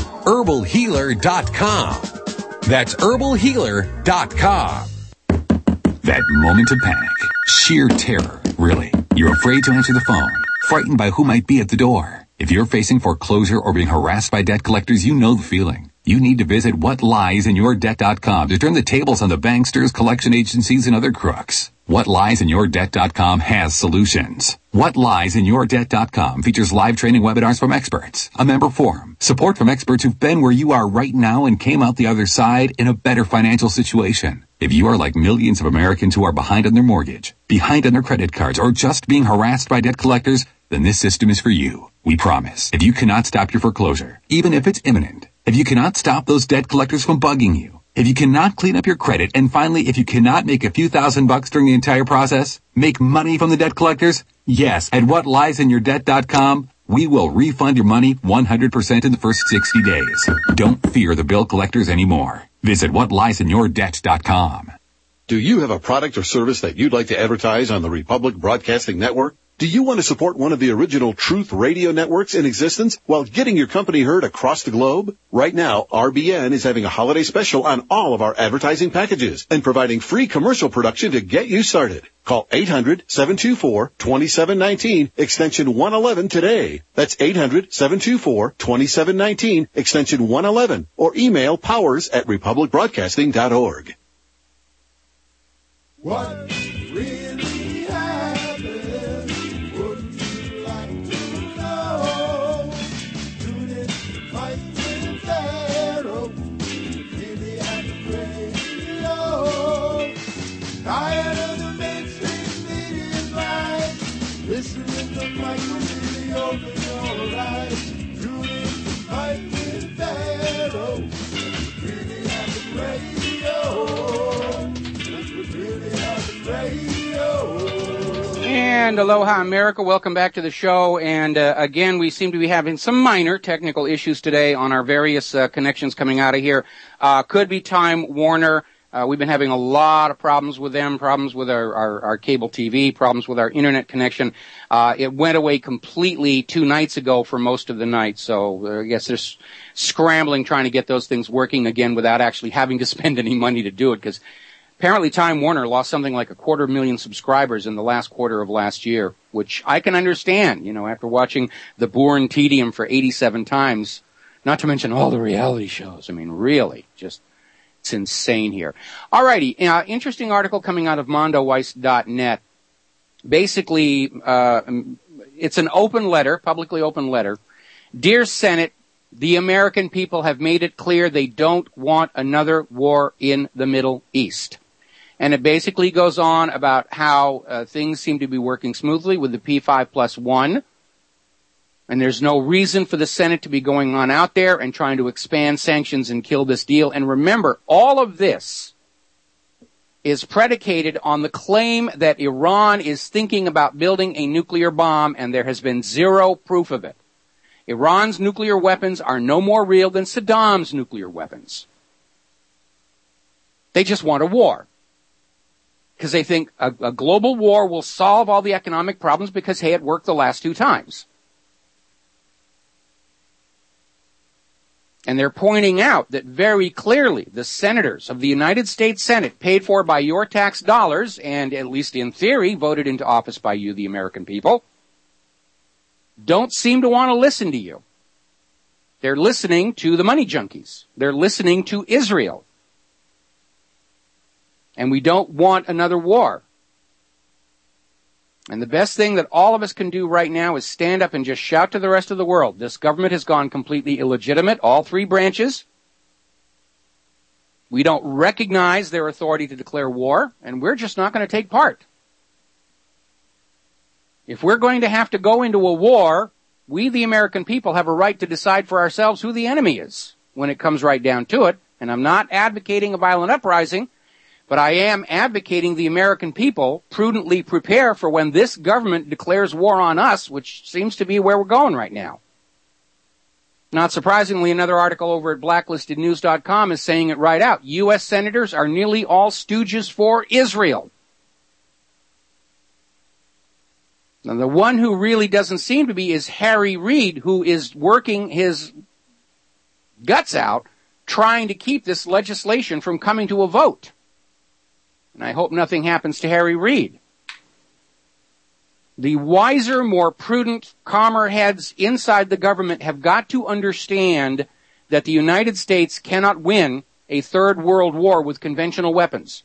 herbalhealer.com. That's herbalhealer.com. That moment of panic. Sheer terror, really. You're afraid to answer the phone, frightened by who might be at the door. If you're facing foreclosure or being harassed by debt collectors, you know the feeling. You need to visit whatliesInYourDebt.com to turn the tables on the banksters, collection agencies, and other crooks. WhatLiesInYourDebt.com has solutions. WhatLiesInYourDebt.com features live training webinars from experts, a member forum, support from experts who've been where you are right now and came out the other side in a better financial situation. If you are like millions of Americans who are behind on their mortgage, behind on their credit cards, or just being harassed by debt collectors, then this system is for you. We promise. If you cannot stop your foreclosure, even if it's imminent, if you cannot stop those debt collectors from bugging you, if you cannot clean up your credit, and finally, if you cannot make a few $1,000s during the entire process, make money from the debt collectors, yes, at WhatLiesInYourDebt.com, we will refund your money 100% in the first 60 days. Don't fear the bill collectors anymore. Visit WhatLiesInYourDebt.com. Do you have a product or service that you'd like to advertise on the Republic Broadcasting Network? Do you want to support one of the original Truth Radio networks in existence while getting your company heard across the globe? Right now, RBN is having a holiday special on all of our advertising packages and providing free commercial production to get you started. Call 800-724-2719, extension 111 today. That's 800-724-2719, extension 111, or email powers@republicbroadcasting.org. What really happened? Wouldn't you like to know? Tune in to Fight with Pharaoh. Really at the radio. Tired of the mainstream media's lies. Listening to Mike with really open your eyes. Tune in to Fight with Pharaoh. Really at the radio. And aloha, America. Welcome back to the show. And again, we seem to be having some minor technical issues today on our various connections coming out of here. Could be Time Warner. We've been having a lot of problems with them, problems with our cable TV, problems with our internet connection. It went away completely 2 nights ago for most of the night. So I guess they're scrambling trying to get those things working again without actually having to spend any money to do it, because apparently Time Warner lost something like 250,000 subscribers in the last quarter of last year, which I can understand, after watching The Bourne Tedium for 87 times, not to mention all the reality shows. I mean, really, just, it's insane here. Alrighty, interesting article coming out of MondoWeiss.net. Basically, it's an open letter, publicly open letter. Dear Senate, the American people have made it clear they don't want another war in the Middle East. And it basically goes on about how things seem to be working smoothly with the P5+1. And there's no reason for the Senate to be going on out there and trying to expand sanctions and kill this deal. And remember, all of this is predicated on the claim that Iran is thinking about building a nuclear bomb, and there has been zero proof of it. Iran's nuclear weapons are no more real than Saddam's nuclear weapons. They just want a war. Because they think a global war will solve all the economic problems because, hey, it worked the last 2 times. And they're pointing out that very clearly the senators of the United States Senate, paid for by your tax dollars and, at least in theory, voted into office by you, the American people, don't seem to want to listen to you. They're listening to the money junkies. They're listening to Israel. And we don't want another war. And the best thing that all of us can do right now is stand up and just shout to the rest of the world. This government has gone completely illegitimate, all 3 branches. We don't recognize their authority to declare war, and we're just not going to take part. If we're going to have to go into a war, we, the American people, have a right to decide for ourselves who the enemy is when it comes right down to it. And I'm not advocating a violent uprising, but I am advocating the American people prudently prepare for when this government declares war on us, which seems to be where we're going right now. Not surprisingly, another article over at blacklistednews.com is saying it right out. U.S. senators are nearly all stooges for Israel. Now, the one who really doesn't seem to be is Harry Reid, who is working his guts out trying to keep this legislation from coming to a vote. And I hope nothing happens to Harry Reid. The wiser, more prudent, calmer heads inside the government have got to understand that the United States cannot win a 3rd world war with conventional weapons.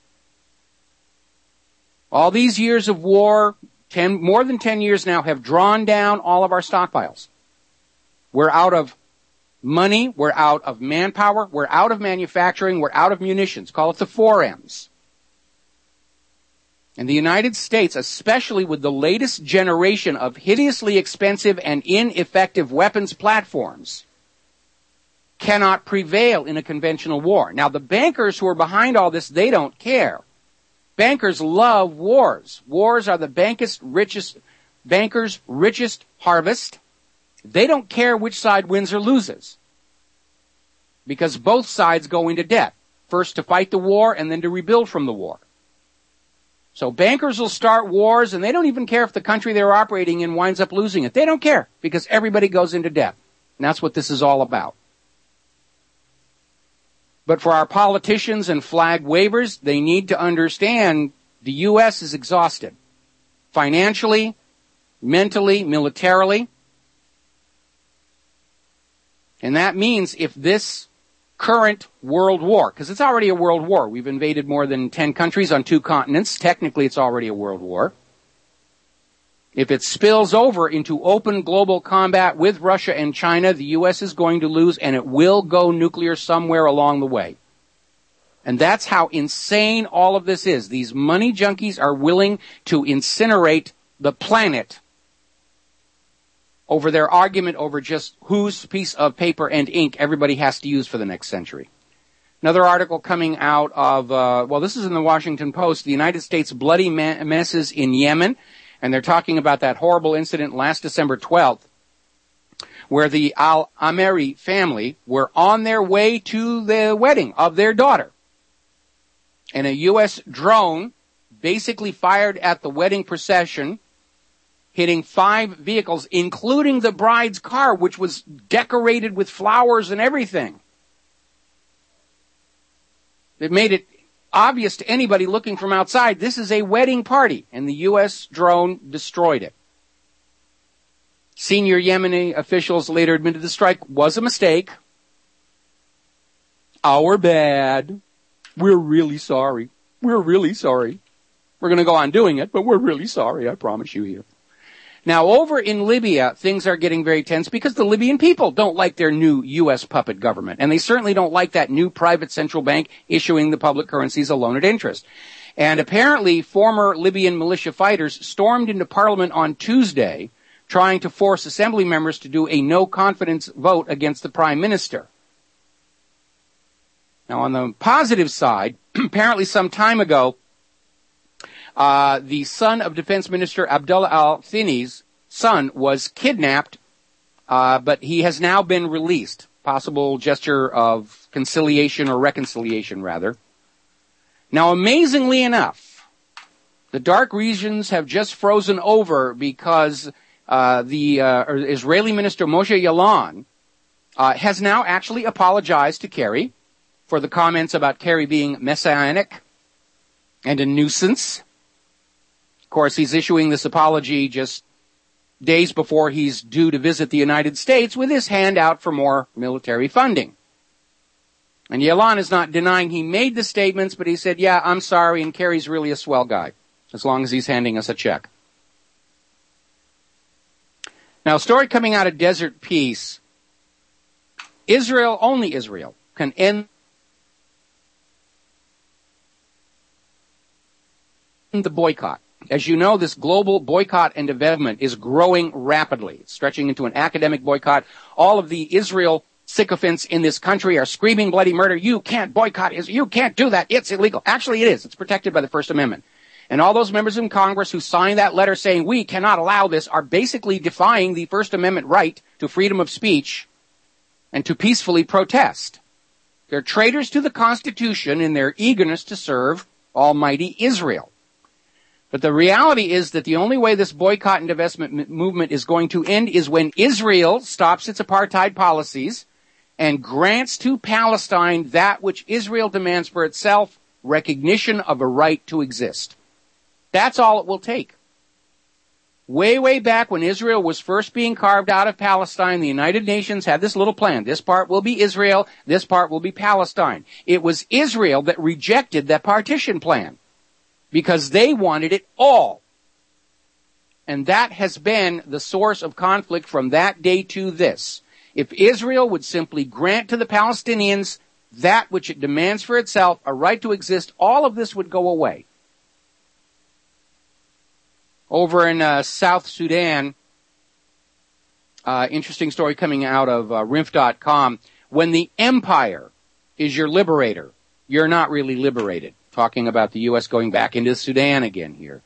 All these years of war, more than 10 years now, have drawn down all of our stockpiles. We're out of money, we're out of manpower, we're out of manufacturing, we're out of munitions. Call it the 4 M's. And the United States, especially with the latest generation of hideously expensive and ineffective weapons platforms, cannot prevail in a conventional war. Now, the bankers who are behind all this, they don't care. Bankers love wars. Wars are the bankers' richest harvest. They don't care which side wins or loses, because both sides go into debt, first to fight the war and then to rebuild from the war. So bankers will start wars, and they don't even care if the country they're operating in winds up losing it. They don't care, because everybody goes into debt. And that's what this is all about. But for our politicians and flag wavers, they need to understand the U.S. is exhausted. Financially, mentally, militarily. And that means if this current world war, because it's already a world war. We've invaded more than 10 countries on 2 continents. Technically, it's already a world war. If it spills over into open global combat with Russia and China, the U.S. is going to lose, and it will go nuclear somewhere along the way. And that's how insane all of this is. These money junkies are willing to incinerate the planet over their argument over just whose piece of paper and ink everybody has to use for the next century. Another article coming out of, this is in the Washington Post, the United States bloody messes in Yemen, and they're talking about that horrible incident last December 12th, where the Al-Ameri family were on their way to the wedding of their daughter. And a U.S. drone basically fired at the wedding procession, hitting 5 vehicles, including the bride's car, which was decorated with flowers and everything. It made it obvious to anybody looking from outside, this is a wedding party, and the U.S. drone destroyed it. Senior Yemeni officials later admitted the strike was a mistake. Our bad. We're really sorry. We're really sorry. We're going to go on doing it, but we're really sorry, I promise you here. Now, over in Libya, things are getting very tense because the Libyan people don't like their new U.S. puppet government, and they certainly don't like that new private central bank issuing the public currencies alone at interest. And apparently, former Libyan militia fighters stormed into parliament on Tuesday trying to force assembly members to do a no-confidence vote against the prime minister. Now, on the positive side, apparently some time ago, the son of Defense Minister Abdullah al-Thani's son was kidnapped, but he has now been released. Possible gesture of conciliation or reconciliation, rather. Now, amazingly enough, the dark regions have just frozen over because the Israeli minister Moshe Yaalon has now actually apologized to Kerry for the comments about Kerry being messianic and a nuisance. Of course, he's issuing this apology just days before he's due to visit the United States with his hand out for more military funding. And Yaalon is not denying he made the statements, but he said, yeah, I'm sorry, and Kerry's really a swell guy, as long as he's handing us a check. Now, a story coming out of Desert Peace. Israel, only Israel, can end the boycott. As you know, this global boycott and divestment is growing rapidly. It's stretching into an academic boycott. All of the Israel sycophants in this country are screaming bloody murder. You can't boycott Israel. You can't do that. It's illegal. Actually, it is. It's protected by the First Amendment. And all those members in Congress who signed that letter saying we cannot allow this are basically defying the First Amendment right to freedom of speech and to peacefully protest. They're traitors to the Constitution in their eagerness to serve Almighty Israel. But the reality is that the only way this boycott and divestment movement is going to end is when Israel stops its apartheid policies and grants to Palestine that which Israel demands for itself, recognition of a right to exist. That's all it will take. Way, way back when Israel was first being carved out of Palestine, the United Nations had this little plan. This part will be Israel, this part will be Palestine. It was Israel that rejected that partition plan, because they wanted it all. And that has been the source of conflict from that day to this. If Israel would simply grant to the Palestinians that which it demands for itself, a right to exist, all of this would go away. Over in South Sudan, interesting story coming out of RINF.com. When the empire is your liberator, you're not really liberated. Talking about the U.S. going back into Sudan again here.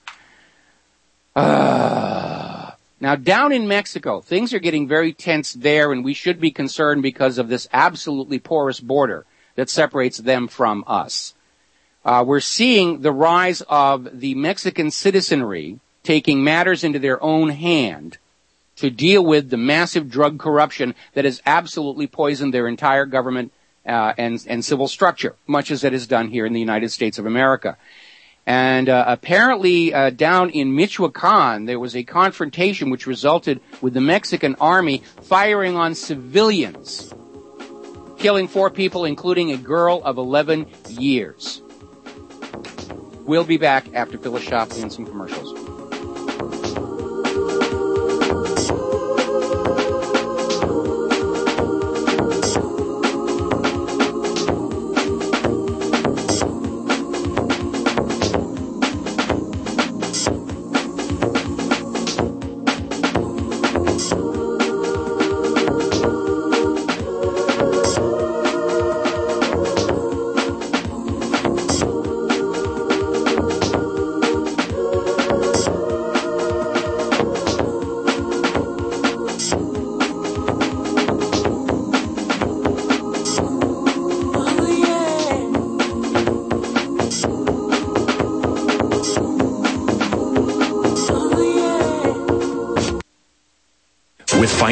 Now, down in Mexico, things are getting very tense there, and we should be concerned because of this absolutely porous border that separates them from us. We're seeing the rise of the Mexican citizenry taking matters into their own hand to deal with the massive drug corruption that has absolutely poisoned their entire government and civil structure, much as it is done here in the United States of America. And apparently down in Michoacan, there was a confrontation which resulted with the Mexican army firing on civilians, killing 4 people, including a girl of 11 years. We'll be back after Phyllis Schlafly and some commercials.